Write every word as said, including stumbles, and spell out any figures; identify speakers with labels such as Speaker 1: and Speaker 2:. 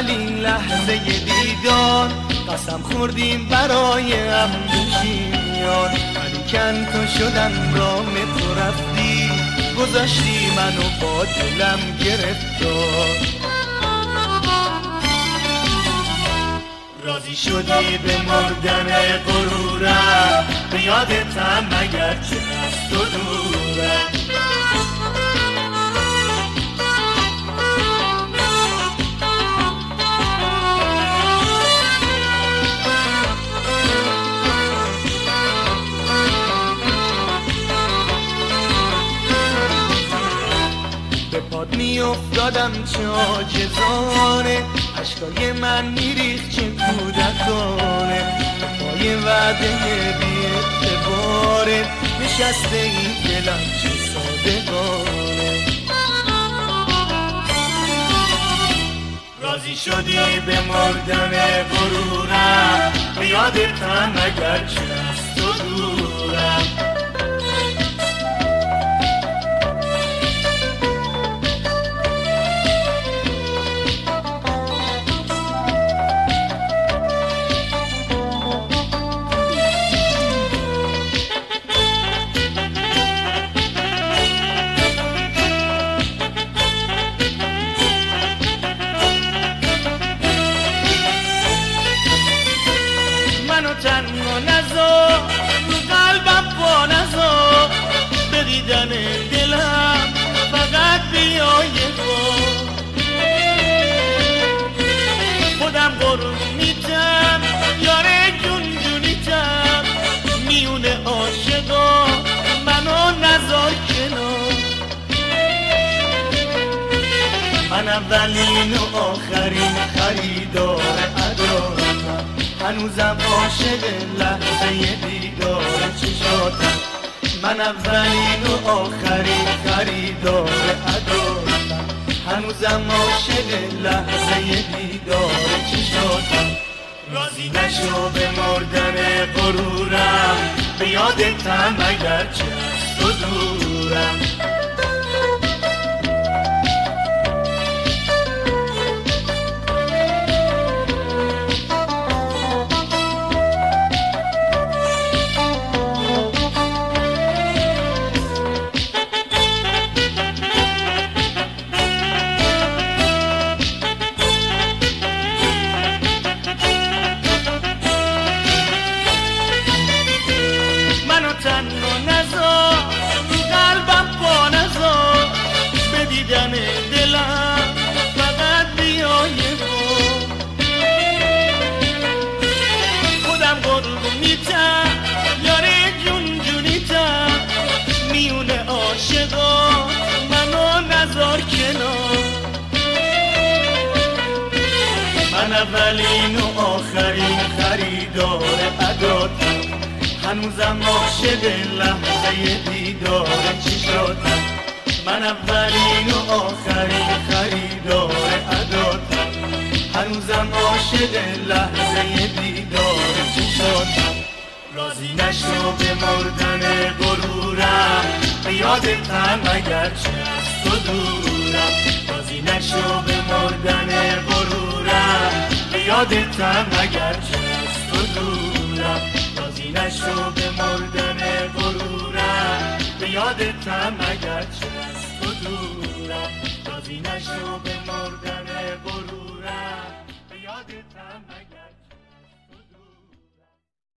Speaker 1: اولین لحظه دیدار قسم خوردیم برای هم بشیمیان، ولیکن تو شدم رام تو رفتی، گذاشتی منو با دلم گرفتار. راضی شدی به مردن غرورم، به یادتم مگر چه از تو دورم. به پاد می افتادم چه عاجزانه، عشقای من میریخت چه کودکانه. پای وعده بی اعتباره نشسته این دلم چه صادقانه. راضی شدی به مردن غرورم، به یادتم مگر چه از تو دورم. تنها نذار رو قلبم پا نذار، به دیدن دلم فقط بیا یه بار. خودم قربونیتم یاره جون جونیتم، میونه عاشقا منو نذار کنار. من اولین و آخرین خریدار ادارتم، هنوزم عاشق لحظه دیدار چشاتم. من اولین و آخرین خریدار ادارتم، هنوزم عاشق لحظه دیدار چشاتم. راضی نشو به مردن غرورم، به یادتم مگر چه از تو دورم. تنها نذار رو قلبم پا نذار، به دیدن دلم فقط بیا یه بار. خودم قربونیتم یاره جون جونیتم، میونه عاشقا منو نذار کنار. من اولین و آخرین خریدار اداتم، هنوزم عاشق لحظه دیدار چشاتم. من اولین و آخرین خریدار اداتم، هنوزم عاشق لحظه دیدار چشاتم. راضی نشو به مردن غرورم، به یادتم مگر چه از تو دورم. راضی نشو به مردن غرورم، به یادتم مگر چه از تو دورم. نشو به مردن غرورم، به یادتم مگر چه از تو دورم. راضی نشو به مردن غرورم، به یادتم مگر